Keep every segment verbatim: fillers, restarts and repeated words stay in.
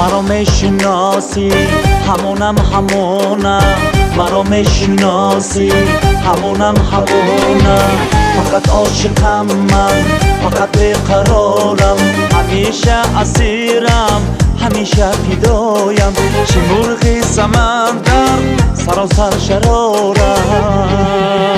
مرا میشناسی همونم همونم مرا میشناسی همونم همونم فقط عاشقم من فقط بیقرارم همیشه اسیرم همیشه فدایم چه مرغی سمندر سراسر شرارم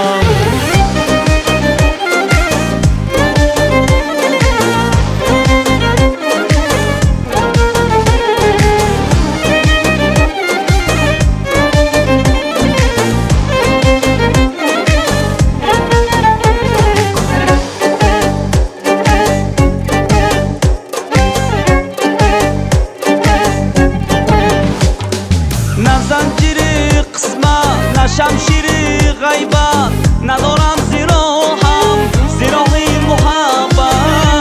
نه زنجیری قسمت نه شمشیری غیبت ندارم زیراهم زیراهی محبت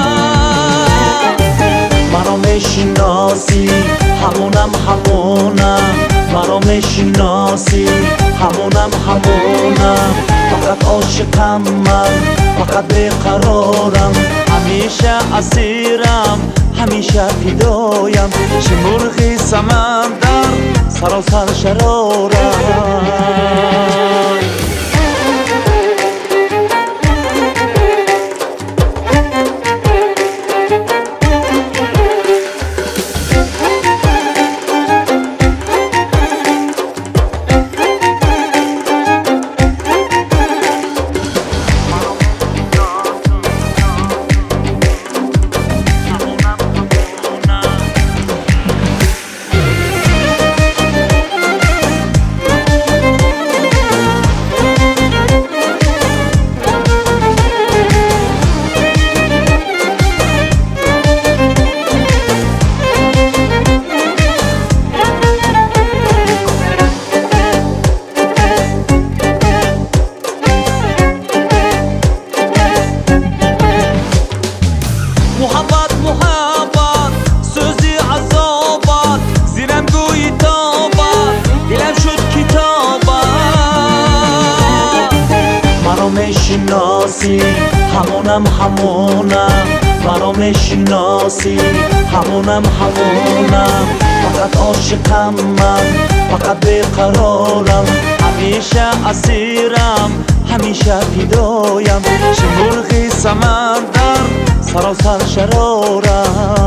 مرا میشناسی همونم همونم مرا میشناسی همونم همونم فقط عاشقم من فقط بیقرارم همیشه اسیرم همیشه فدایم چه مرغی سمندر سراسر شرارم محبت محبت سوزی عذابت زیرم گوی تابت دلم شد کتابت مرا میشناسی همونم همونم مرا میشناسی همونم همونم فقط عاشقم من فقط بیقرارم همیشه اسیرم همیشه فدایم چه مرغی سمندر سراسر شرارم